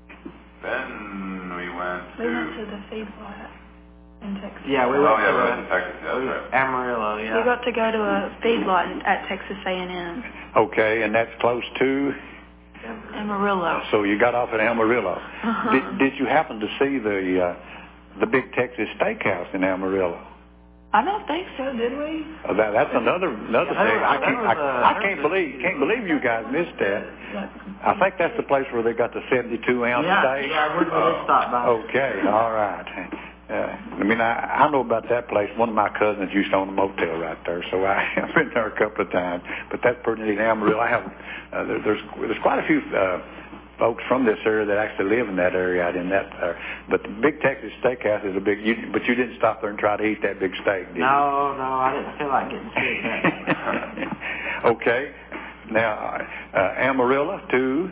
Then we went to... We went to the feedlot in Texas. Yeah, we oh, went yeah, to, we uh, went to Texas. Yeah, that's right. Amarillo, yeah. We got to go to a feedlot at Texas A and M. Okay, and that's close to... Amarillo. So you got off at Amarillo. Uh-huh. Did, did you happen to see the uh, the big Texas Steakhouse in Amarillo? I don't think so, did we? Uh, that, that's another another Yeah, thing. I there can't was I, a- I can't believe can't believe you guys missed that. I think that's the place where they got the seventy-two ounce Yeah, steak. yeah, we did stop by. Okay, all right. Uh, I mean, I, I know about that place. One of my cousins used to own a motel right there, so I, I've been there a couple of times. But that's pretty neat. Amarillo. I have uh, there, there's there's quite a few uh, folks from this area that actually live in that area out in that. Uh, but the Big Texas Steakhouse is a big. You, but you didn't stop there and try to eat that big steak, did you? No, no, I didn't feel like getting sick that day. Okay. Now, uh, Amarillo to...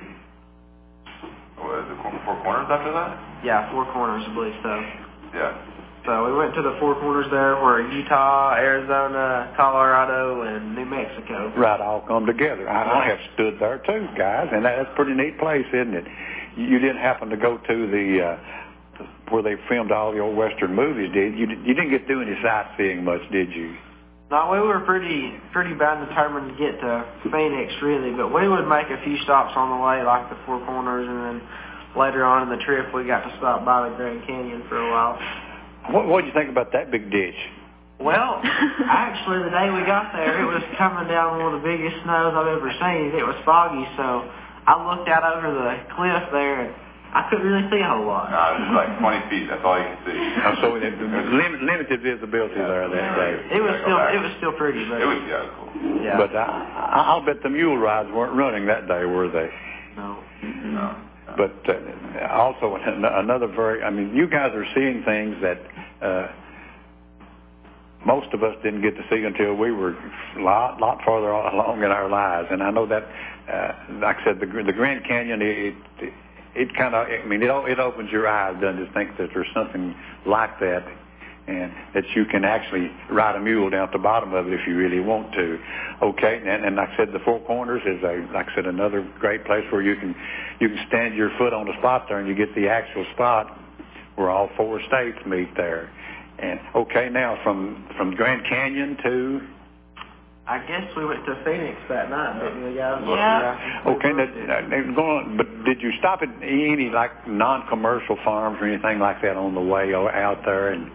What is it, Four Corners after that? Yeah, Four Corners, I believe so. Yeah. So we went to the Four Corners there where Utah, Arizona, Colorado, and New Mexico. Right, all come together. I, I have stood there too, guys, and that's a pretty neat place, isn't it? You didn't happen to go to the... Uh, where they filmed all the old Western movies, did you? You didn't get to do any sightseeing much, did you? No, we were pretty pretty bound determined to get to Phoenix, really, but we would make a few stops on the way, like the Four Corners, and then later on in the trip, we got to stop by the Grand Canyon for a while. What what did you think about that big ditch? Well, actually, the day we got there, it was coming down one of the biggest snows I've ever seen. It was foggy, so I looked out over the cliff there, and I couldn't really see a whole lot. No, it was like twenty feet. That's all you could see. Oh, so it, limit, limited visibility yeah. there that day. It was still it was still pretty, but it was yeah, cool. Yeah. But I, I'll bet the mule rides weren't running that day, were they? No. No. But uh, also another very, I mean, you guys are seeing things that uh, most of us didn't get to see until we were a lot, lot farther along in our lives. And I know that, uh, like I said, the, the Grand Canyon, it, it, it kind of, I mean, it, it opens your eyes, doesn't it, to think that there's something like that, and that you can actually ride a mule down to the bottom of it if you really want to. Okay, and, and like I said, the Four Corners is, a, like I said, another great place where you can you can stand your foot on the spot there and you get the actual spot where all four states meet there. And okay, now from from Grand Canyon to... I guess we went to Phoenix that night, didn't we, guys? Yeah. yeah. Okay, now, now, go on, but did you stop at any like non-commercial farms or anything like that on the way out there? And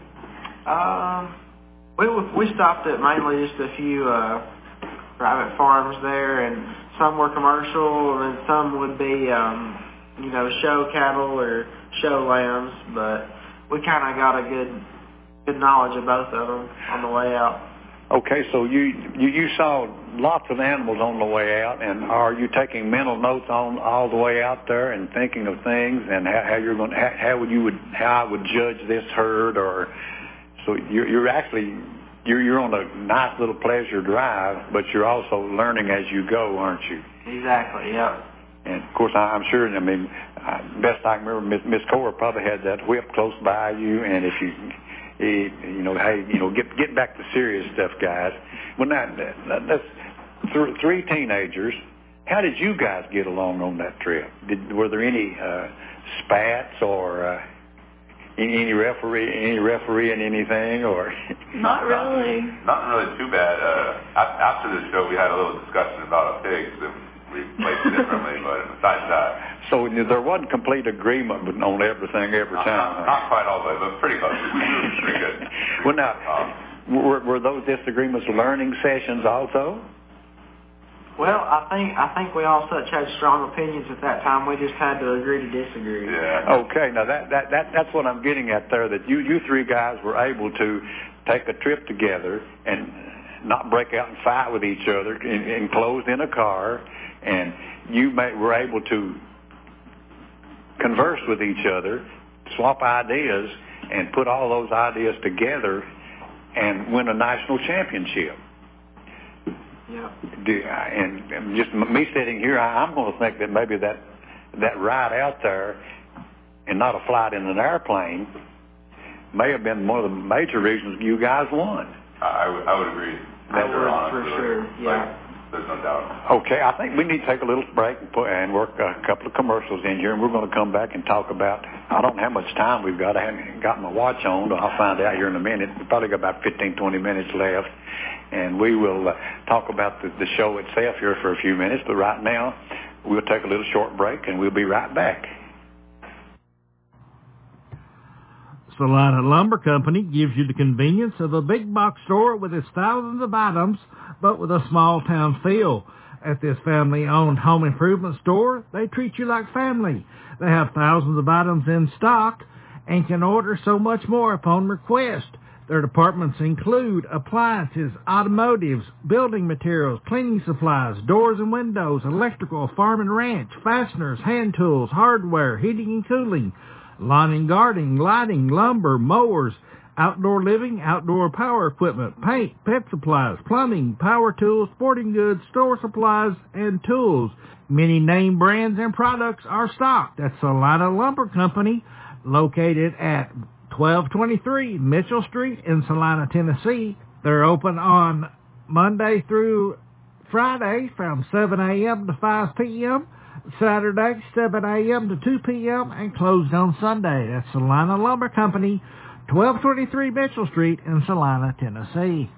Um, we we stopped at mainly just a few uh, private farms there, and some were commercial, and then some would be, um, you know, show cattle or show lambs. But we kind of got a good good knowledge of both of them on the way out. Okay, so you, you you saw lots of animals on the way out, and are you taking mental notes on all the way out there and thinking of things and how, how you're going, how, how would you would how I would judge this herd, or so you're, you're actually you're you're on a nice little pleasure drive, but you're also learning as you go, aren't you? Exactly. Yeah. And of course, I'm sure. I mean, best I can remember, Miss Cora probably had that whip close by you, and if you. You know, hey, you know, get get back to serious stuff, guys. Well, now, that's th- three teenagers. How did you guys get along on that trip? Did, were there any uh, spats or uh, any, any referee, any referee and anything, or? Not really. Not really too bad. Uh, after the show, we had a little discussion about our pigs and we played differently, but besides that. So there wasn't complete agreement on everything every Not, time. not, not quite all the way, but pretty close. Pretty good. Well, now, Um, were, were those disagreements learning sessions also? Well, I think I think we all such had strong opinions at that time. We just had to agree to disagree. Yeah. Okay. Now that that that that's what I'm getting at there. That you you three guys were able to take a trip together and not break out and fight with each other, in, enclosed in a car, and you may, were able to converse with each other, swap ideas, and put all those ideas together and win a national championship. Yeah. And, and just me sitting here, I, I'm going to think that maybe that that ride out there and not a flight in an airplane may have been one of the major reasons you guys won. I would, I would agree. I would, for sure, yeah. Like, there's no doubt. Okay, I think we need to take a little break and, put, and work a couple of commercials in here, and we're going to come back and talk about, I don't know how much time we've got. I haven't got my watch on, but I'll find out here in a minute. We've probably got about fifteen, twenty minutes left, and we will uh, talk about the, the show itself here for a few minutes, but right now we'll take a little short break, and we'll be right back. Salina Lumber Company gives you the convenience of a big box store with its thousands of items, but with a small town feel. At this family-owned home improvement store, they treat you like family. They have thousands of items in stock and can order so much more upon request. Their departments include appliances, automotives, building materials, cleaning supplies, doors and windows, electrical, farm and ranch, fasteners, hand tools, hardware, heating and cooling, lawn and gardening, lighting, lumber, mowers, outdoor living, outdoor power equipment, paint, pet supplies, plumbing, power tools, sporting goods, store supplies, and tools. Many name brands and products are stocked at Salina Lumber Company, located at twelve twenty-three Mitchell Street in Salina, Tennessee. They're open on Monday through Friday from seven a.m. to five p.m., Saturday, seven a.m. to two p.m., and closed on Sunday. That's Salina Lumber Company, twelve twenty-three Mitchell Street in Salina, Tennessee.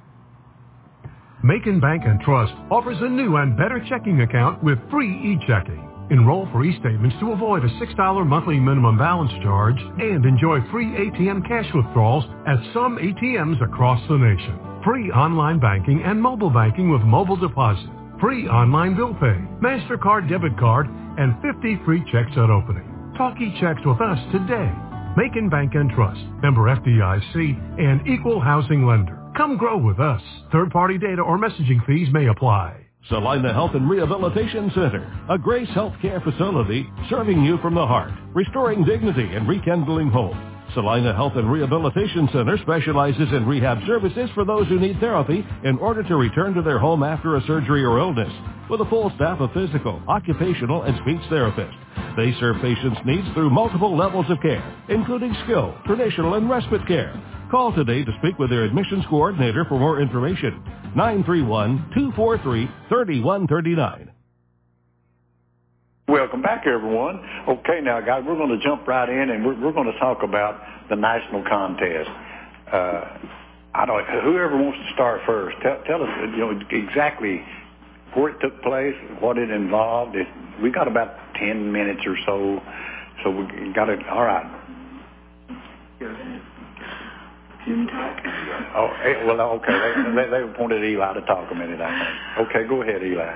Macon Bank and Trust offers a new and better checking account with free e-checking. Enroll for e-statements to avoid a six dollar monthly minimum balance charge and enjoy free A T M cash withdrawals at some A T Ms across the nation. Free online banking and mobile banking with mobile deposit. Free online bill pay, MasterCard debit card, and fifty free checks at opening. Talk e-checks with us today. Macon Bank and Trust, member F D I C, and equal housing lender. Come grow with us. Third-party data or messaging fees may apply. Salina Health and Rehabilitation Center, a Grace Healthcare facility serving you from the heart, restoring dignity and rekindling hope. Salina Health and Rehabilitation Center specializes in rehab services for those who need therapy in order to return to their home after a surgery or illness, with a full staff of physical, occupational, and speech therapists. They serve patients' needs through multiple levels of care, including skilled, traditional, and respite care. Call today to speak with their admissions coordinator for more information. nine three one, two four three, three one three nine. Welcome back, everyone. Okay, now, guys, we're going to jump right in, and we're, we're going to talk about the national contest. Uh, I don't. Whoever wants to start first, tell, tell us, you know, exactly where it took place, what it involved. It, we got about ten minutes or so, so we got it. All right. Oh, well, okay. They, they, they wanted Eli to talk a minute, I think. Okay, go ahead, Eli.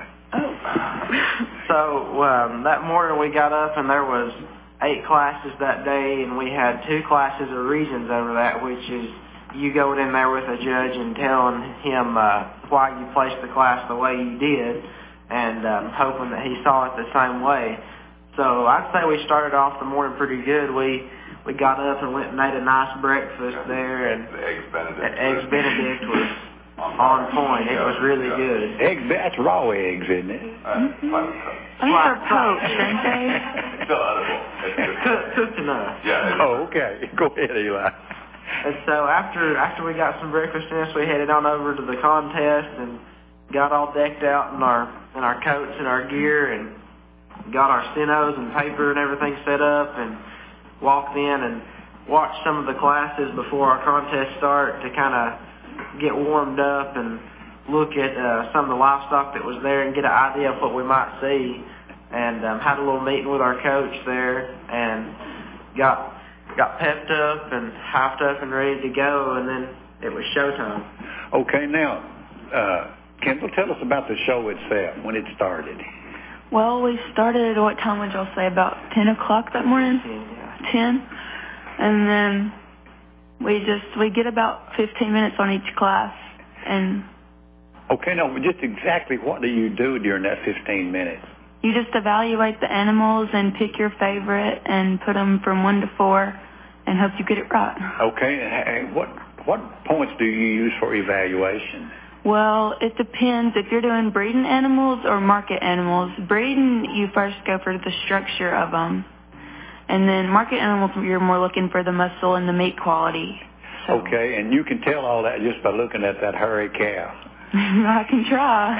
So um, that morning we got up and there was eight classes that day, and we had two classes of reasons over that, which is you going in there with a judge and telling him uh, why you placed the class the way you did, and um, hoping that he saw it the same way. So I'd say we started off the morning pretty good. We we got up and went and ate a nice breakfast there, and the Eggs Benedict, and Eggs Benedict was on point. It was really good. Eggs, that's raw eggs, isn't it? Uh, Those are poached, aren't they? Still edible. Cooked, cooked enough. Yeah. Oh, okay. Go ahead, Eli. And so after after we got some breakfast in us, we headed on over to the contest and got all decked out in our in our coats and our gear, and got our stenos and paper and everything set up, and walked in and watched some of the classes before our contest start to kind of get warmed up and look at uh, some of the livestock that was there and get an idea of what we might see. And um, had a little meeting with our coach there, and got got pepped up and hyped up and ready to go, and then it was showtime. Okay, now, uh, Kendall, tell us about the show itself, when it started. Well, we started, what time would y'all say, about ten o'clock that morning? ten. And then we just, we get about fifteen minutes on each class. And okay, no, just exactly what do you do during that fifteen minutes? You just evaluate the animals and pick your favorite and put them from one to four and hope you get it right. Okay, and what, what points do you use for evaluation? Well, it depends if you're doing breeding animals or market animals. Breeding, you first go for the structure of them. And then market animals, you're more looking for the muscle and the meat quality. So. Okay, and you can tell all that just by looking at that hairy cow. I can try.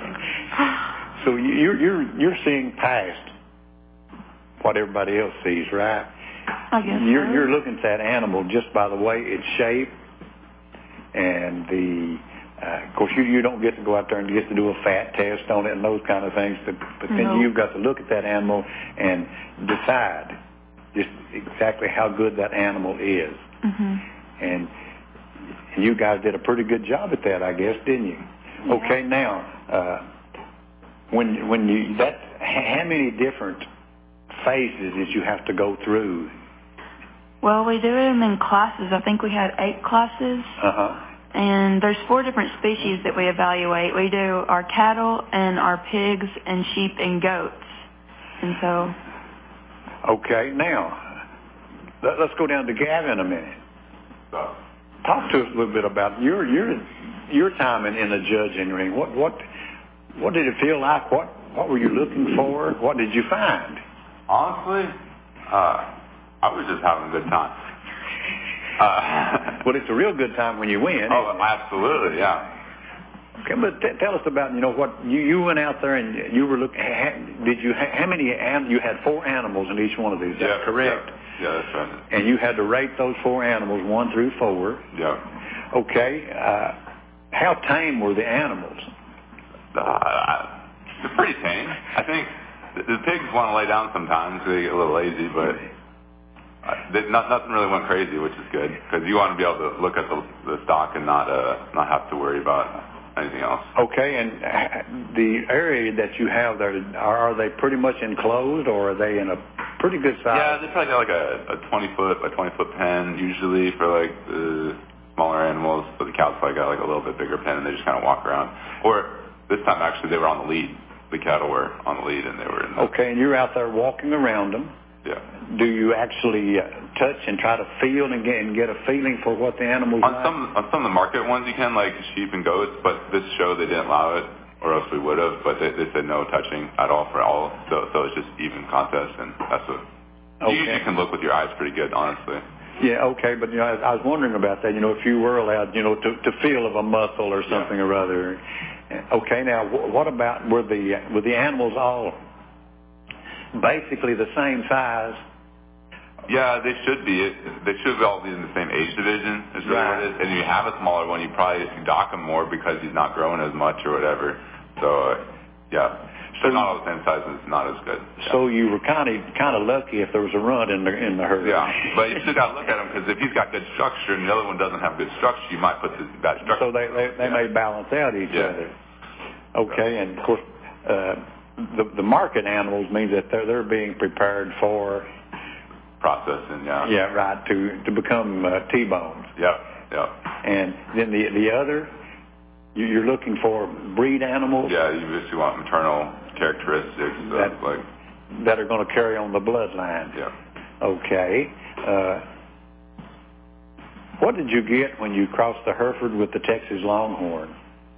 So you're, you're, you're seeing past what everybody else sees, right? I guess you're, so. You're looking at that animal just by the way it's shaped and the... Uh, of course, you, you don't get to go out there and get to do a fat test on it and those kind of things, but, but then no. you've got to look at that animal and decide just exactly how good that animal is. Mm-hmm. And, and you guys did a pretty good job at that, I guess, didn't you? Yeah. Okay, now, uh, when when you that how many different phases did you have to go through? Well, we do them in classes. I think we had eight classes. Uh-huh. And there's four different species that we evaluate. We do our cattle and our pigs and sheep and goats. And so... Okay, now, let, let's go down to Gavin a minute. Talk to us a little bit about your your your time in, in the judging ring. What what what did it feel like? What what were you looking for? What did you find? Honestly, uh, I was just having a good time. Uh, well, it's a real good time when you win. Oh, absolutely, yeah. Okay, but t- tell us about, you know, what you, you went out there and you were looking. Ha, did you ha, how many? An, you had four animals in each one of these. Is yeah, that correct? Yeah, yeah, that's right. And you had to rate those four animals one through four. Yeah. Okay. Uh, how tame were the animals? Uh, they're pretty tame. I think the, the pigs want to lay down sometimes. They get a little lazy, but. Uh, they, not, nothing really went crazy, which is good, because you want to be able to look at the, the stock and not uh, not have to worry about anything else. Okay, and the area that you have there, are, are they pretty much enclosed, or are they in a pretty good size? Yeah, they probably got like a, a twenty foot by twenty foot pen usually for like the smaller animals, but the cows probably got like a little bit bigger pen, and they just kind of walk around. Or this time actually they were on the lead. The cattle were on the lead, and they were in the... Okay, and you're out there walking around them. Yeah. Do you actually uh, touch and try to feel and get, and get a feeling for what the animals on like? some on some of the market ones you can, like sheep and goats, but this show they didn't allow it, or else we would have. But they, they said no touching at all for all, so so it's just even contest, and that's what okay. you, you can look with your eyes pretty good, honestly. Yeah, okay, but you know, I, I was wondering about that. You know, if you were allowed, you know, to, to feel of a muscle or something yeah. or other. Okay, now what about were the were the animals all basically the same size? Yeah, they should be. They should all be in the same age division. Is really right. what it is. And if you have a smaller one, you probably dock him more because he's not growing as much or whatever. So, uh, yeah, so they're not all the same size. It's not as good. Yeah. So you were kind of kind of lucky if there was a run in the in the herd. Yeah, but you still got to look at him because if he's got good structure and the other one doesn't have good structure, you might put the bad structure. So they they, they yeah. may balance out each yeah. other. Okay, and of course, uh, the the market animals means that they're they're being prepared for. Processing, yeah. Yeah, right, to to become uh, T-bones. Yep, yep. And then the the other, you're looking for breed animals? Yeah, you just you want maternal characteristics that, of, like... that are going to carry on the bloodline. Yeah. Okay. Uh, what did you get when you crossed the Hereford with the Texas Longhorn?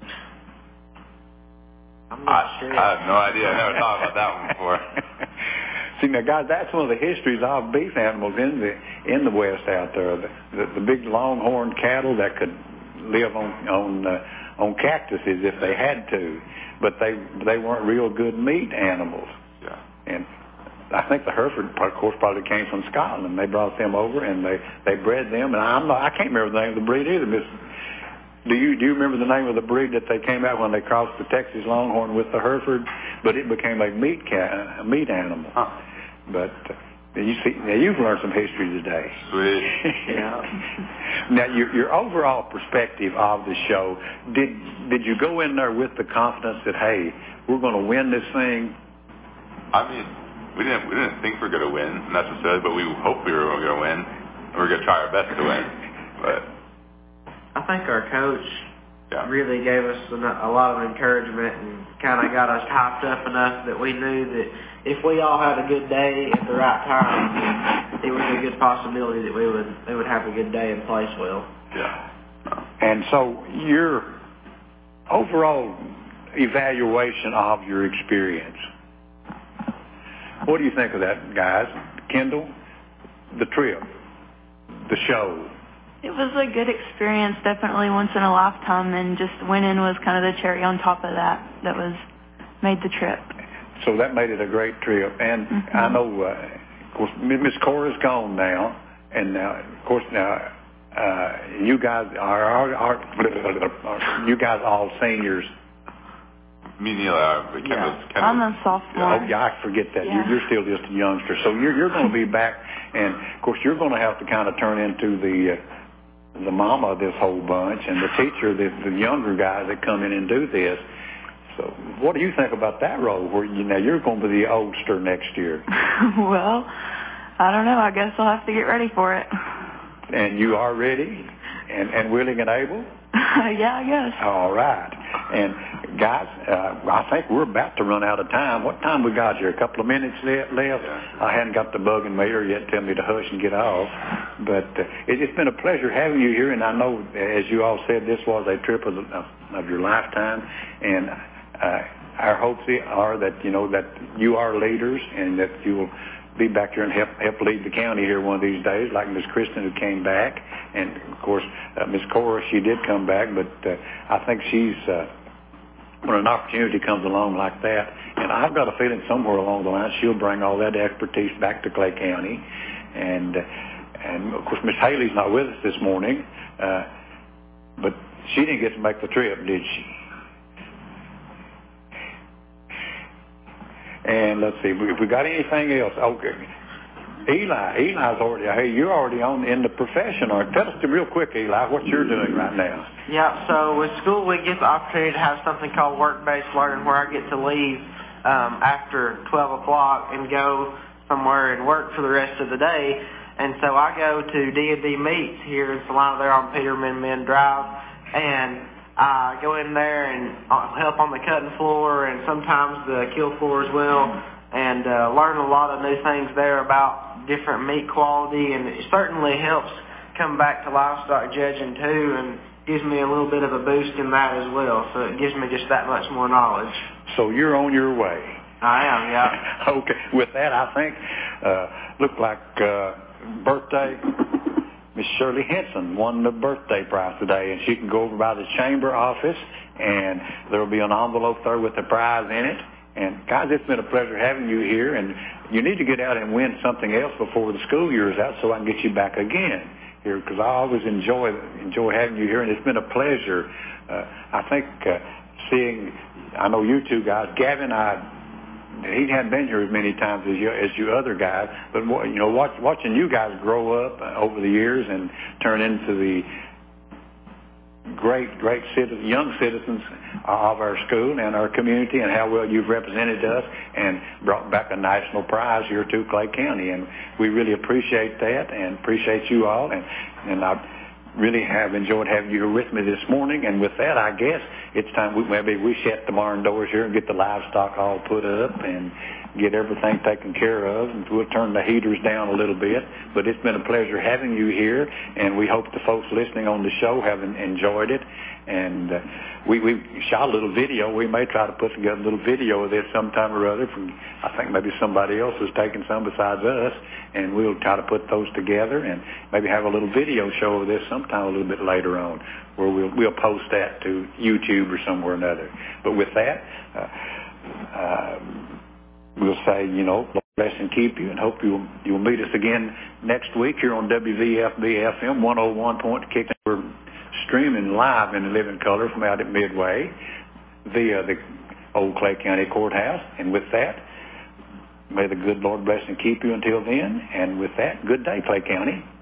I'm not I, sure. I have no idea. I never thought about that one before. See, now, guys, that's one of the histories of beef animals in the in the West out there. The, the, the big longhorn cattle that could live on on uh, on cactuses if they had to, but they they weren't real good meat animals. Yeah. And I think the Hereford, of course, probably came from Scotland. They brought them over and they they bred them. And I'm not, I can't remember the name of the breed either. Miss, do you do you remember the name of the breed that they came out when they crossed the Texas Longhorn with the Hereford? But it became a meat cat, a meat animal. Huh. But uh, You see, now you've learned some history today. Sweet. Yeah. Now, your, your overall perspective of the show, did did you go in there with the confidence that, hey, we're going to win this thing? I mean, we didn't we didn't think we were going to win necessarily, but we hoped we were going to win. And we we're going to try our best to win. But I think our coach yeah. really gave us a lot of encouragement and kind of got us hyped up enough that we knew that if we all had a good day at the right time, it was a good possibility that we would we would have a good day and place well. Yeah. And so your overall evaluation of your experience, what do you think of that, guys? Kendall, the trip, the show. It was a good experience, definitely once in a lifetime, and just winning was kind of the cherry on top of that that was made the trip. So that made it a great trip. And mm-hmm. I know, uh, of course, Miss Cora's gone now, and now, of course, now uh, you guys are, are, are, are you guys all seniors. Me and Eli are. Kendall's, yeah. Kendall's. I'm a sophomore. Oh, yeah, I forget that. Yeah. You're, you're still just a youngster. So you're, you're going to be back, and, of course, you're going to have to kind of turn into the uh, the mama of this whole bunch and the teacher, the, the younger guys that come in and do this. So what do you think about that role where you know you're going to be the oldster next year? Well, I don't know. I guess I'll have to get ready for it. And you are ready and, and willing and able? Yeah, I guess. All right. And guys, uh, I think we're about to run out of time. What time we got here? A couple of minutes left? Yeah. I hadn't got the bug in my ear yet tell me to hush and get off. But uh, it, it's been a pleasure having you here. And I know, as you all said, this was a trip of, of your lifetime. And uh, our hopes are that, you know, that you are leaders and that you will be back here and help help lead the county here one of these days, like Miss Kristen who came back, and of course uh, Miss Cora, she did come back, but uh, I think she's uh, when an opportunity comes along like that, and I've got a feeling somewhere along the line she'll bring all that expertise back to Clay County, and uh, and of course Miss Haley's not with us this morning, uh, but she didn't get to make the trip, did she? And let's see, if we got anything else, okay. Eli, Eli's already, hey, you're already on in the profession. Or tell us real quick, Eli, what you're doing right now. Yeah, so with school we get the opportunity to have something called work-based learning where I get to leave um, after twelve o'clock and go somewhere and work for the rest of the day. And so I go to D and D Meats here in Salina there on Peterman Men Drive, and I go in there and help on the cutting floor and sometimes the kill floor as well, and uh, learn a lot of new things there about different meat quality, and it certainly helps come back to livestock judging too, and gives me a little bit of a boost in that as well, so it gives me just that much more knowledge. So you're on your way. I am, yeah. Okay, with that I think, uh, look like uh, birthday, Miss Shirley Henson won the birthday prize today, and she can go over by the chamber office, and there will be an envelope there with the prize in it. And guys, it's been a pleasure having you here, and you need to get out and win something else before the school year is out so I can get you back again here, because I always enjoy enjoy having you here, and it's been a pleasure. Uh, I think uh, seeing, I know you two guys, Gavin, I. He hadn't been here as many times as you, as you other guys, but you know, watch, watching you guys grow up uh, over the years and turn into the great, great citizens, young citizens of our school and our community, and how well you've represented us and brought back a national prize here to Clay County, and we really appreciate that and appreciate you all, and and I really have enjoyed having you here with me this morning. And with that, I guess it's time we maybe we shut the barn doors here and get the livestock all put up and get everything taken care of, and we'll turn the heaters down a little bit. But it's been a pleasure having you here, and we hope the folks listening on the show have enjoyed it. And uh, we, we shot a little video. We may try to put together a little video of this sometime or other. From, I think maybe somebody else has taken some besides us, and we'll try to put those together and maybe have a little video show of this sometime a little bit later on, where we'll, we'll post that to YouTube or somewhere or another. But with that, uh, uh, we'll say, you know, bless and keep you, and hope you'll, you'll meet us again next week here on W V F B F M one oh one point six. We're streaming live in living color from out at Midway via the old Clay County Courthouse. And with that, May the good Lord bless and keep you until then. And with that, good day, Clay County.